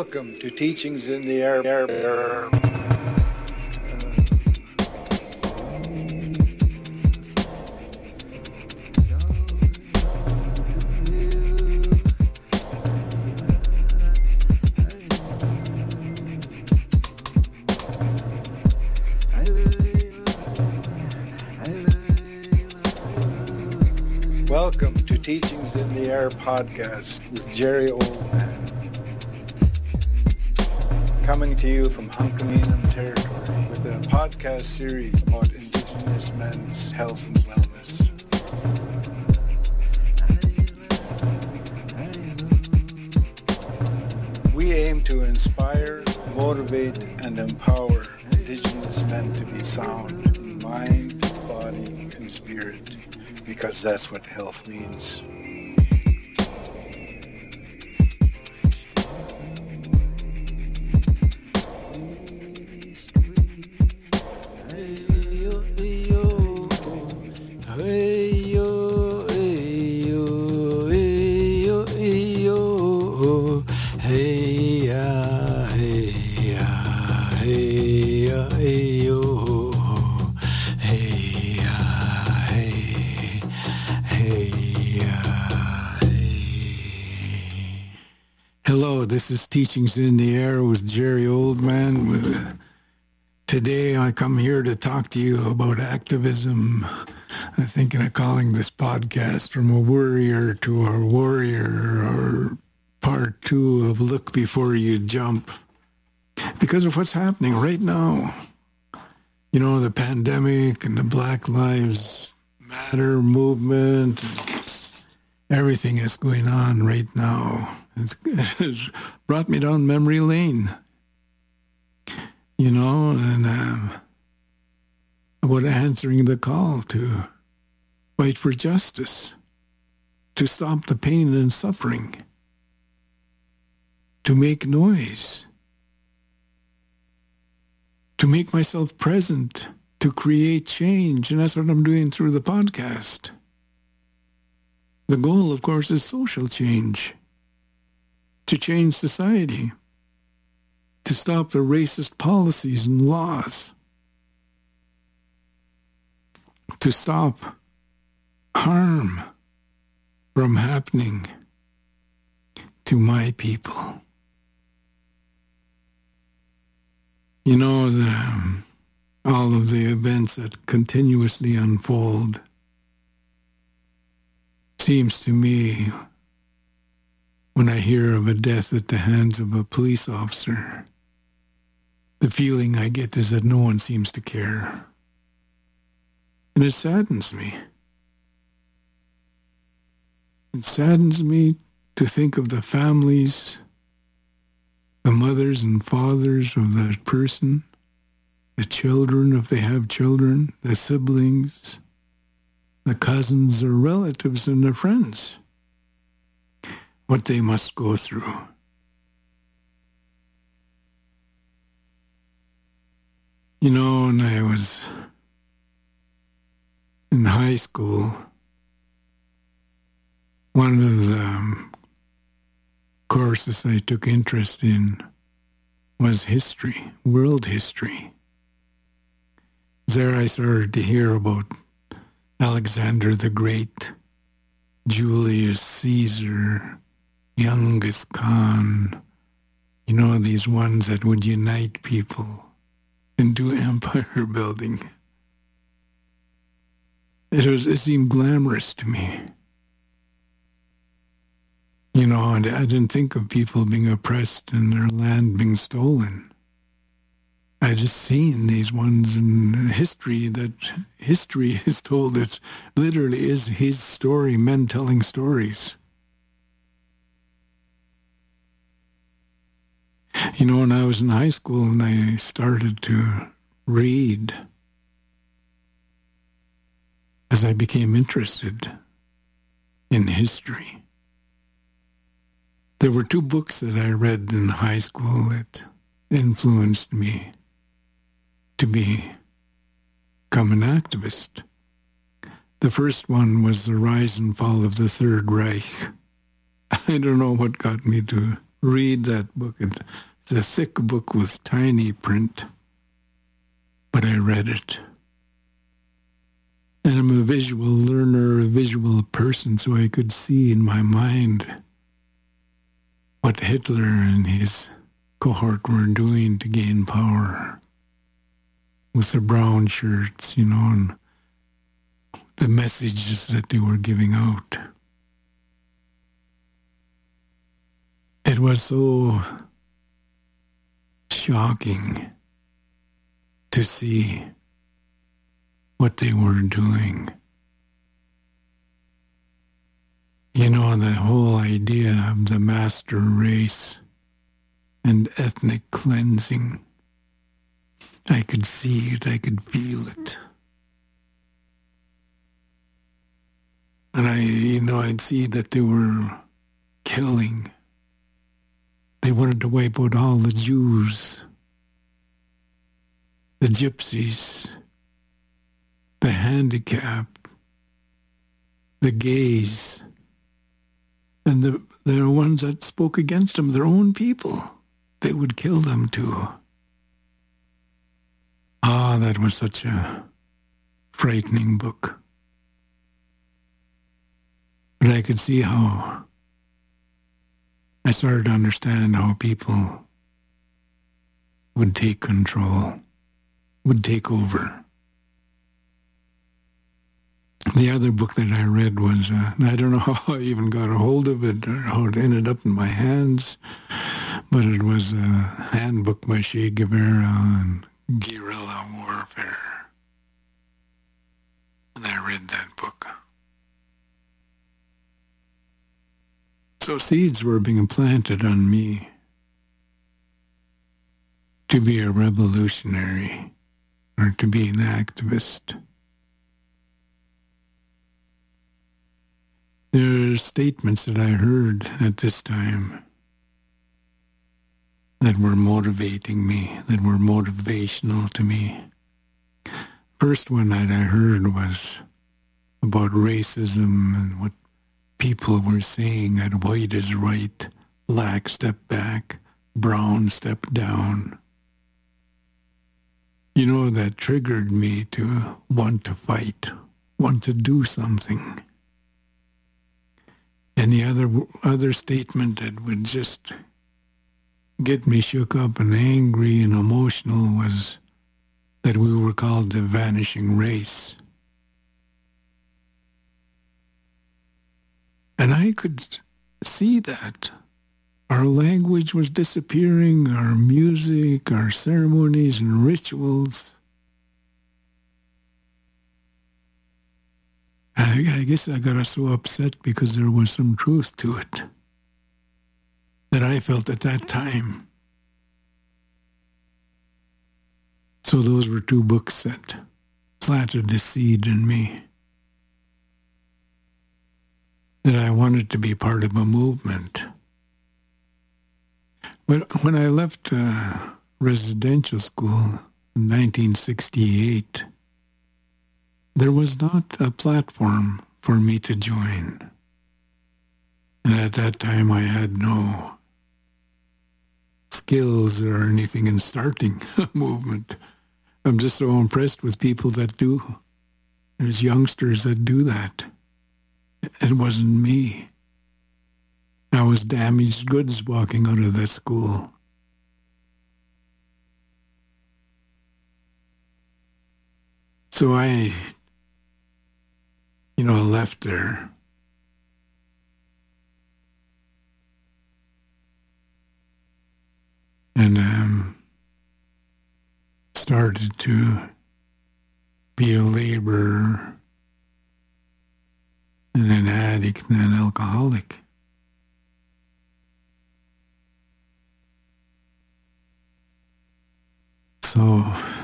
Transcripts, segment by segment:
Welcome to Teachings in the Air. Welcome to Teachings in the Air podcast with Jerry Oldman. Coming to you from Hunkaminam territory with a podcast series about Indigenous men's health and wellness. We aim to inspire, motivate, and empower Indigenous men to be sound in mind, body, and spirit, because that's what health means. Hello, this is Teachings in the Air with Jerry Oldman. Today I come here to talk to you about activism. I'm thinking of calling this podcast From a Worrier to a Warrior, or part 2 of Look Before You Jump. Because of what's happening right now. You know, the pandemic and the Black Lives Matter movement, everything that's going on right now. It's brought me down memory lane, you know, and about answering the call to fight for justice, to stop the pain and suffering, to make noise, to make myself present, to create change, and that's what I'm doing through the podcast. The goal, of course, is social change. To change society, to stop the racist policies and laws, to stop harm from happening to my people. You know, all of the events that continuously unfold seems to me, when I hear of a death at the hands of a police officer, the feeling I get is that no one seems to care. And it saddens me. It saddens me to think of the families, the mothers and fathers of that person, the children, if they have children, the siblings, the cousins or relatives and their friends. What they must go through. You know, when I was in high school, one of the courses I took interest in was history, world history. There I started to hear about Alexander the Great, Julius Caesar, Genghis Khan, you know, these ones that would unite people and do empire building. It seemed glamorous to me. You know, and I didn't think of people being oppressed and their land being stolen. I just seen these ones in history, that history is told. It literally is his story, men telling stories. You know, when I was in high school and I started to read, as I became interested in history, there were 2 books that I read in high school that influenced me to become an activist. The first one was The Rise and Fall of the Third Reich. I don't know what got me to read that book. It's a thick book with tiny print, but I read it. And I'm a visual learner, a visual person, so I could see in my mind what Hitler and his cohort were doing to gain power with the brown shirts, and the messages that they were giving out. It was so shocking to see what they were doing. The whole idea of the master race and ethnic cleansing. I could see it, I could feel it. And I'd see that they were killing. They wanted to wipe out all the Jews, the gypsies, the handicapped, the gays, and the ones that spoke against them, their own people. They would kill them too. That was such a frightening book. But I could see how I started to understand how people would take control, would take over. The other book that I read was, I don't know how I even got a hold of it or how it ended up in my hands, but it was a handbook by Che Guevara on guerrilla warfare. And I read that book. So seeds were being planted on me to be a revolutionary or to be an activist. There are statements that I heard at this time that were motivating me, that were motivational to me. First one that I heard was about racism and what people were saying that white is right, black step back, brown step down. That triggered me to want to fight, want to do something. And the other statement that would just get me shook up and angry and emotional was that we were called the vanishing race. And I could see that. Our language was disappearing, our music, our ceremonies and rituals. I guess I got so upset because there was some truth to it that I felt at that time. So those were two books that planted the seed in me, that I wanted to be part of a movement. But when I left residential school in 1968, there was not a platform for me to join. And at that time, I had no skills or anything in starting a movement. I'm just so impressed with people that do. There's youngsters that do that. It wasn't me. I was damaged goods walking out of that school. So I left there. And started to be a laborer and an addict and an alcoholic. So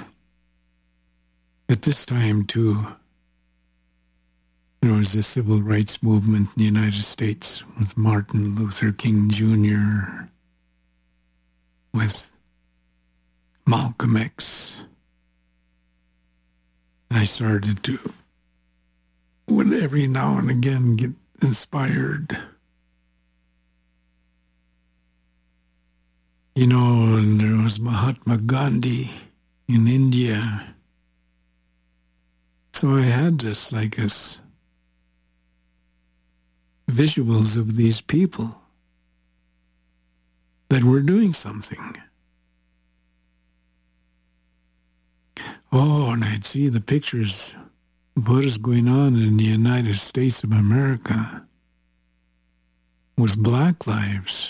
at this time, too, there was the civil rights movement in the United States with Martin Luther King Jr., with Malcolm X. I started to, would every now and again get inspired You know, and there was Mahatma Gandhi in India. So I had this, like, as visuals of these people that were doing something. Oh, and I'd see the pictures of what is going on in the United States of America with Black lives.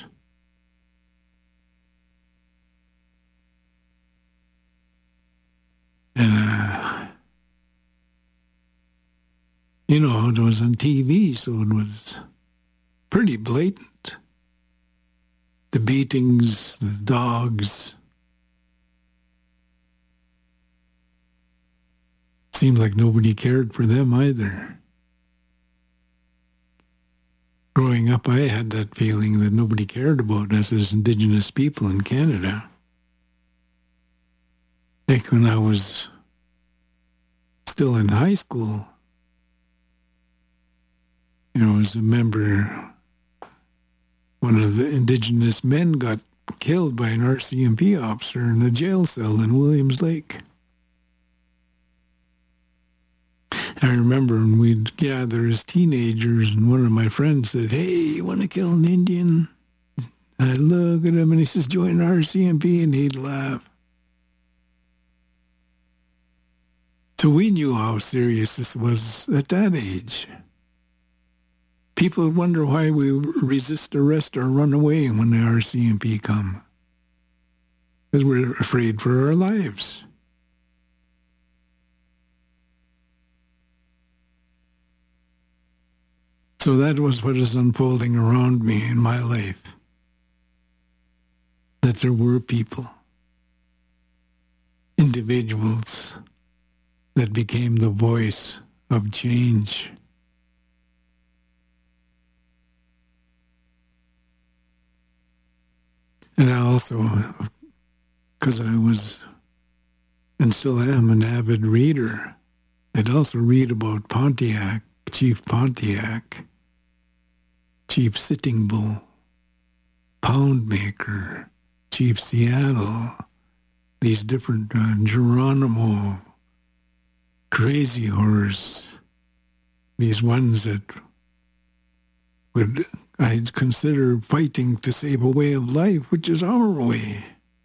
And, you know, it was on TV, so it was pretty blatant. The beatings, the dogs. Seemed like nobody cared for them either. Growing up, I had that feeling that nobody cared about us as Indigenous people in Canada. Like when I was still in high school, you know, as a member, one of the Indigenous men got killed by an RCMP officer in a jail cell in Williams Lake. I remember when we'd gather as teenagers, and one of my friends said, "Hey, you want to kill an Indian?" And I'd look at him, and he says, "Join RCMP," and he'd laugh. So we knew how serious this was at that age. People would wonder why we resist arrest or run away when the RCMP come. Because we're afraid for our lives. So that was what is unfolding around me in my life. That there were people, individuals, that became the voice of change. And I also, because I was and still am an avid reader, I'd also read about Pontiac, Chief Pontiac, Chief Sitting Bull, Poundmaker, Chief Seattle, these different Geronimo, Crazy Horse, these ones that I'd consider fighting to save a way of life, which is our way.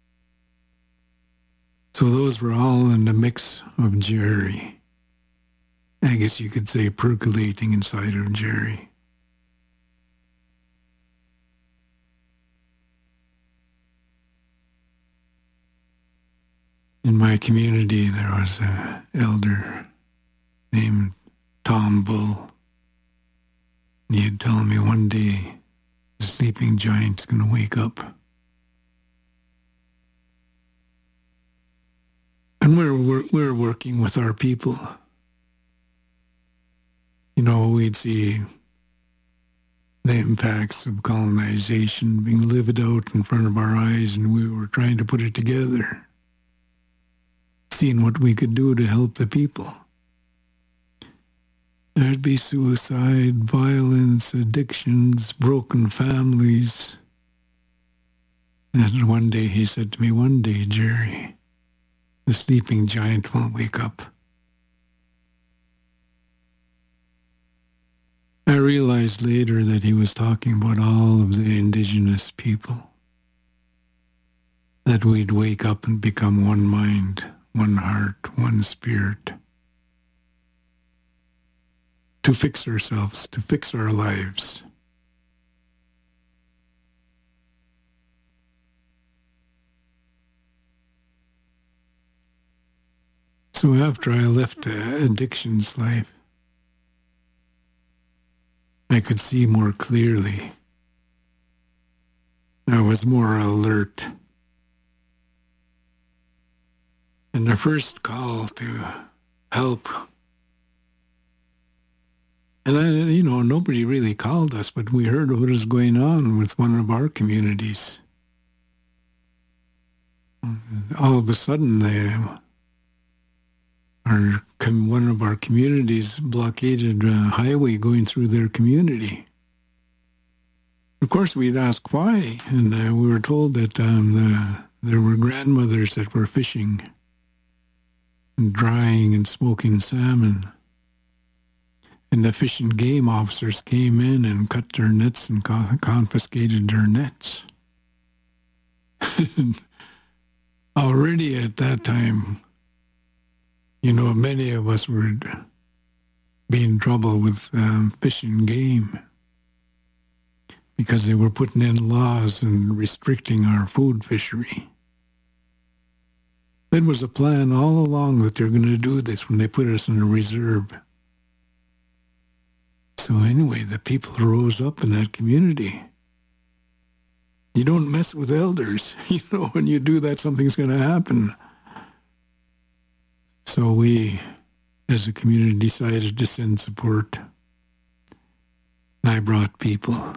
So those were all in the mix of Jerry. I guess you could say percolating inside of Jerry. In my community, there was an elder named Tom Bull. And he'd tell me one day, the sleeping giant's going to wake up. And we're working with our people. You know, we'd see the impacts of colonization being lived out in front of our eyes, and we were trying to put it together, seeing what we could do to help the people. There'd be suicide, violence, addictions, broken families. And one day he said to me, "One day, Jerry, the sleeping giant will wake up." I realized later that he was talking about all of the Indigenous people. That we'd wake up and become one mind, one heart, one spirit. To fix ourselves, to fix our lives. So after I left the addictions life, I could see more clearly. I was more alert. And the first call to help, and nobody really called us, but we heard what was going on with one of our communities. All of a sudden, one of our communities blockaded a highway going through their community. Of course, we'd ask why, and we were told that there were grandmothers that were fishing and drying and smoking salmon. And the Fish and Game officers came in and cut their nets and confiscated their nets. Already at that time, many of us were being in trouble with Fish and Game because they were putting in laws and restricting our food fishery. It was a plan all along that they're going to do this when they put us in a reserve. So anyway, the people rose up in that community. You don't mess with elders. When you do that, something's going to happen. So we, as a community, decided to send support. And I brought people.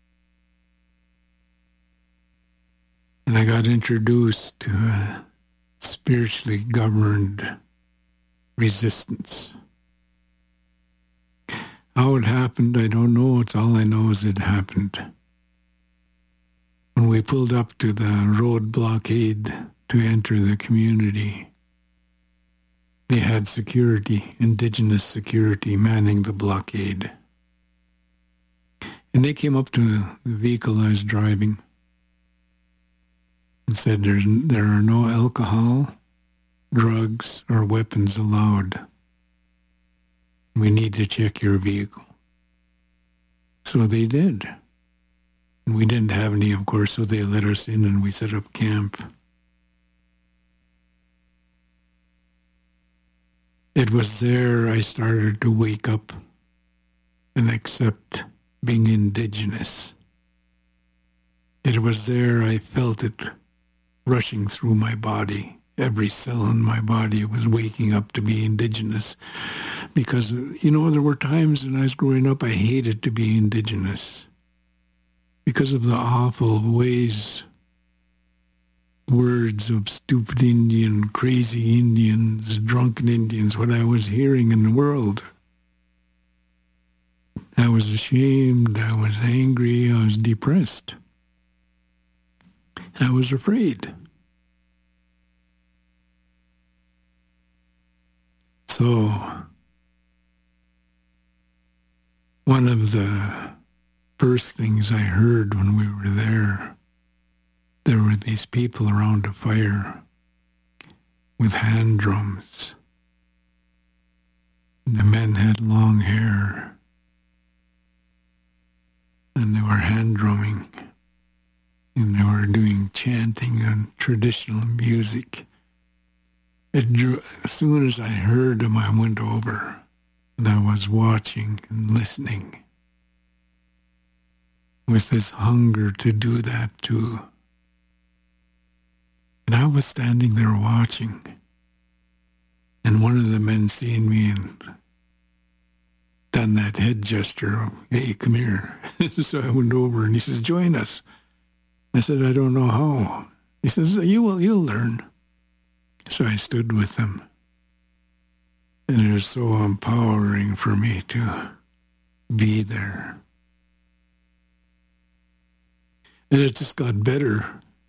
And I got introduced to a spiritually governed resistance. How it happened, I don't know. It's all I know is it happened. When we pulled up to the road blockade to enter the community, they had security, indigenous security, manning the blockade. And they came up to the vehicle I was driving and said, there are no alcohol, drugs, or weapons allowed. We need to check your vehicle. So they did. And we didn't have any, of course, so they let us in and we set up camp. It was there I started to wake up and accept being indigenous. It was there I felt it rushing through my body. Every cell in my body was waking up to be indigenous. Because, there were times when I was growing up I hated to be indigenous. Because of the awful words of stupid Indian, crazy Indians, drunken Indians, what I was hearing in the world. I was ashamed, I was angry, I was depressed. I was afraid. So, one of the first things I heard when we were there were these people around a fire with hand drums. The men had long hair, and they were hand drumming, and they were doing chanting and traditional music. As soon as I heard them, I went over, and I was watching and listening with this hunger to do that too. And I was standing there watching, and one of the men seen me and done that head gesture of, hey, come here. So I went over, and he says, join us. I said, I don't know how. He says, you'll learn. So I stood with them. And it was so empowering for me to be there. And it just got better.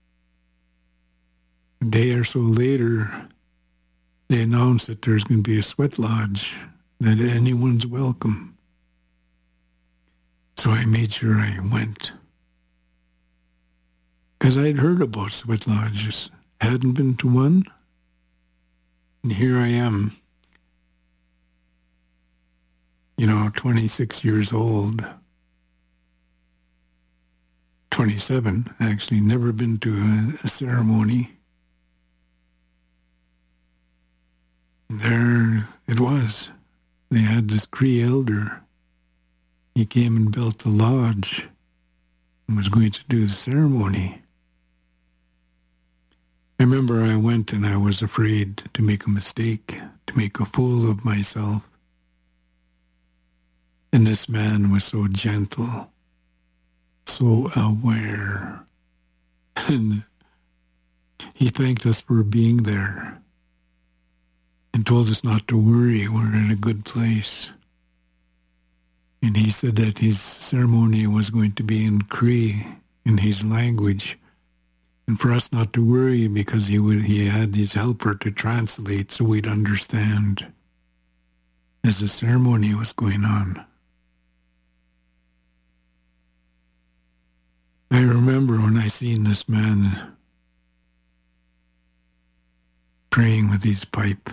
A day or so later, they announced that there's going to be a sweat lodge, that anyone's welcome. So I made sure I went. Because I'd heard about sweat lodges, hadn't been to one. And here I am, 26 years old, 27, actually, never been to a ceremony. And there it was. They had this Cree elder. He came and built the lodge and was going to do the ceremony. I remember I went and I was afraid to make a mistake, to make a fool of myself. And this man was so gentle, so aware. And he thanked us for being there and told us not to worry, we're in a good place. And he said that his ceremony was going to be in Cree, in his language, and for us not to worry because he had his helper to translate so we'd understand as the ceremony was going on. I remember when I seen this man praying with his pipe.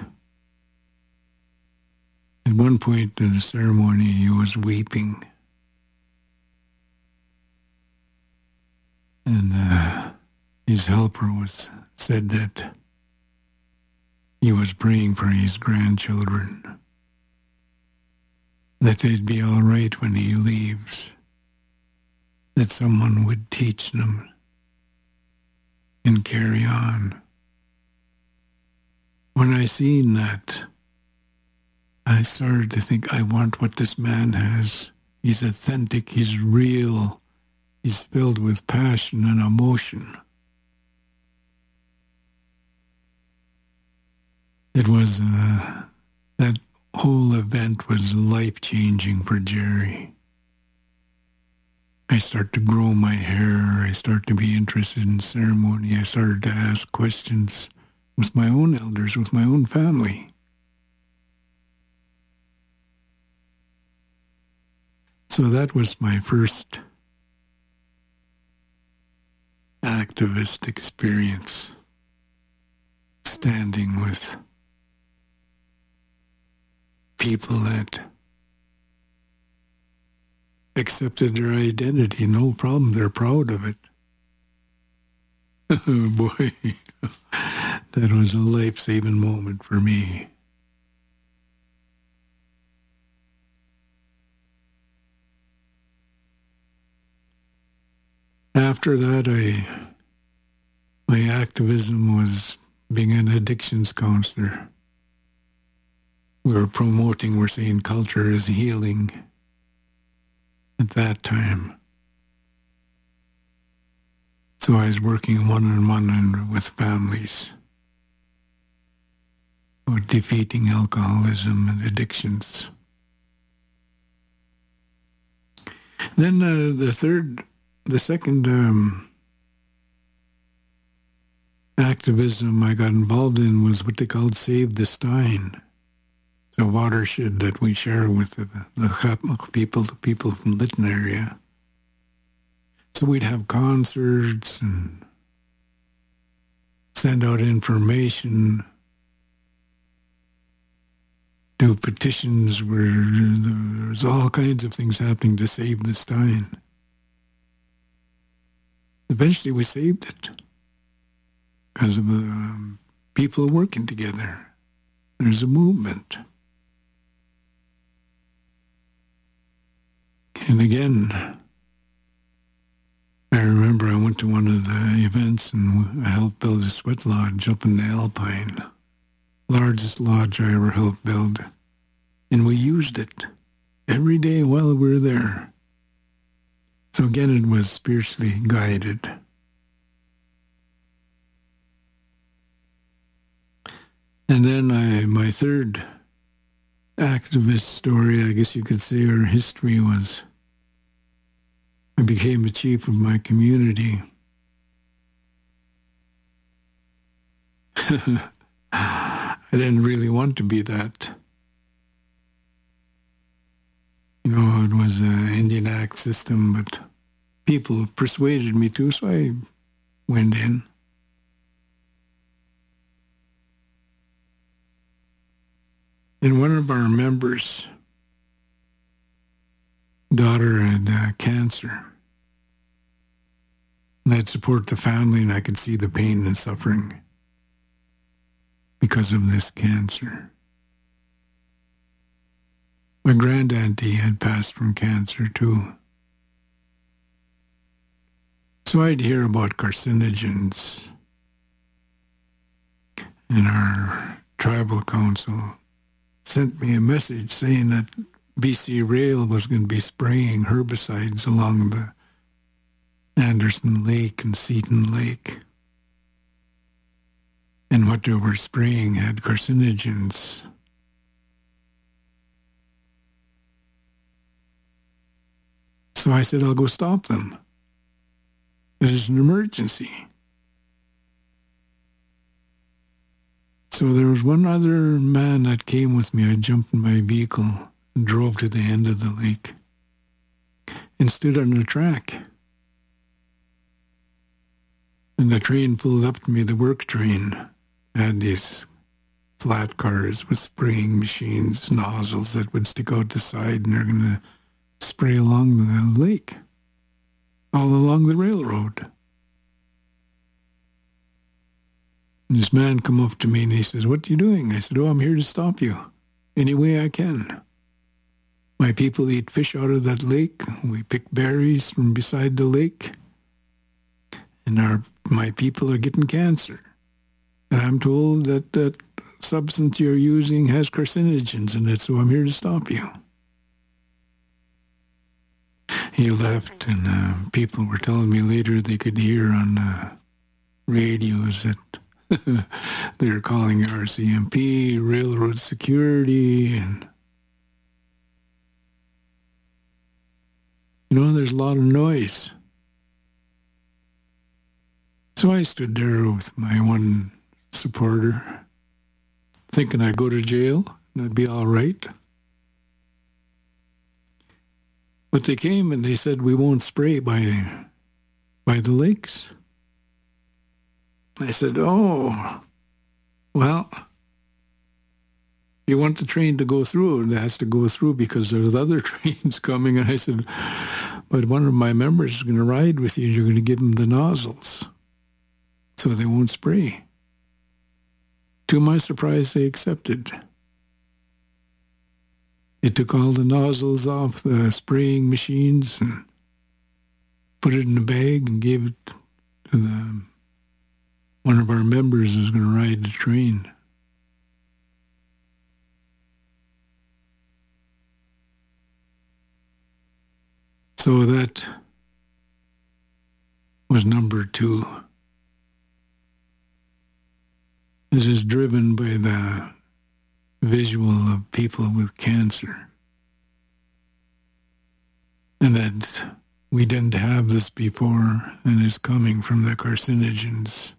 At one point in the ceremony, he was weeping. And his helper said that he was praying for his grandchildren, that they'd be all right when he leaves, that someone would teach them and carry on. When I seen that, I started to think, I want what this man has. He's authentic, he's real, he's filled with passion and emotion. It was, that whole event was life-changing for Jerry. I started to grow my hair, I started to be interested in ceremony, I started to ask questions with my own elders, with my own family. So that was my first activist experience, standing with people that accepted their identity, no problem, they're proud of it. Oh boy, that was a life-saving moment for me. After that, my activism was being an addictions counselor. We're saying culture is healing at that time. So I was working one-on-one with families about defeating alcoholism and addictions. Then the second activism I got involved in was what they called Save the Stein. It's a watershed that we share with the Chatmuk people, the people from Lytton area. So we'd have concerts and send out information, do petitions where there's all kinds of things happening to save the Stein. Eventually we saved it because of people working together. There's a movement. And again, I remember I went to one of the events and I helped build a sweat lodge up in the Alpine. Largest lodge I ever helped build. And we used it every day while we were there. So again, it was spiritually guided. And then my third activist story, I guess you could say, or history, was I became the chief of my community. I didn't really want to be that. You know, it was an Indian Act system, but people persuaded me to, so I went in. And one of our members' daughter had cancer. And I'd support the family, and I could see the pain and suffering because of this cancer. My grandauntie had passed from cancer too. So I'd hear about carcinogens, and our tribal council sent me a message saying that BC Rail was going to be spraying herbicides along the Anderson Lake and Seton Lake. And what they were spraying had carcinogens. So I said, I'll go stop them. There's an emergency. So there was one other man that came with me. I jumped in my vehicle and drove to the end of the lake and stood on the track. And the train pulled up to me, the work train. Had these flat cars with spraying machines, nozzles that would stick out the side, and they're going to spray along the lake, all along the railroad. And this man come up to me and he says, "What are you doing?" I said, "Oh, I'm here to stop you any way I can. My people eat fish out of that lake. We pick berries from beside the lake. And my people are getting cancer. And I'm told that that substance you're using has carcinogens in it, so I'm here to stop you." He left, and people were telling me later they could hear on radios that they were calling RCMP, railroad security, and there's a lot of noise. So I stood there with my one supporter, thinking I'd go to jail and I'd be all right. But they came and they said, "We won't spray by the lakes." I said, "Oh, well, you want the train to go through, and it has to go through because there's other trains coming." And I said, "But one of my members is going to ride with you, and you're going to give them the nozzles so they won't spray." To my surprise, they accepted. They took all the nozzles off the spraying machines and put it in a bag and gave it to one of our members who's going to ride the train. So that was number 2. This is driven by the visual of people with cancer. And that we didn't have this before, and it's coming from the carcinogens.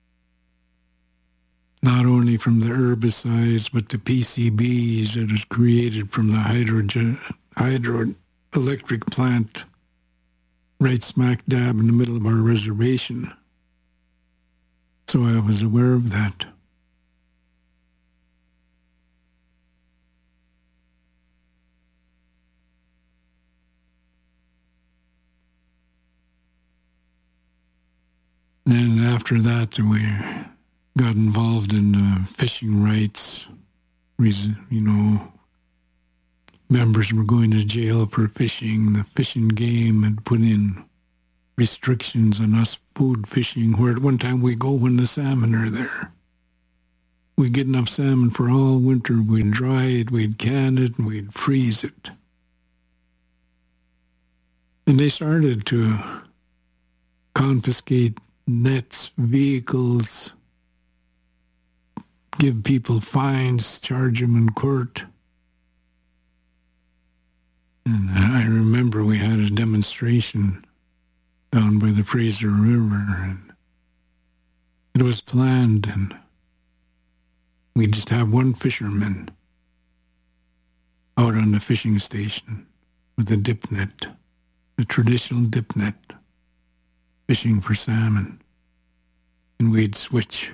Not only from the herbicides, but the PCBs that is created from the hydroelectric plant right smack dab in the middle of our reservation. So I was aware of that. Then after that, we got involved in fishing rights. Members were going to jail for fishing. The fishing game had put in restrictions on us food fishing, where at one time we go when the salmon are there. We'd get enough salmon for all winter. We'd dry it, we'd can it, and we'd freeze it. And they started to confiscate nets, vehicles, give people fines, charge them in court. And I remember we had a demonstration down by the Fraser River, and it was planned, and we just have one fisherman out on the fishing station with a dip net, a traditional dip net, fishing for salmon, and we'd switch.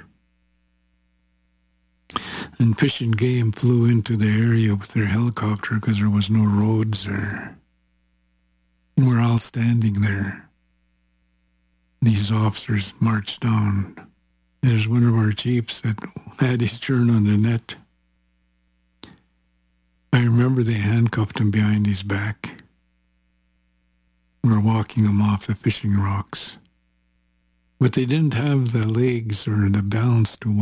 And Fish and Game flew into the area with their helicopter because there was no roads there. And we're all standing there. These officers marched down. There's one of our chiefs that had his turn on the net. I remember they handcuffed him behind his back. We were walking him off the fishing rocks. But they didn't have the legs or the balance to walk.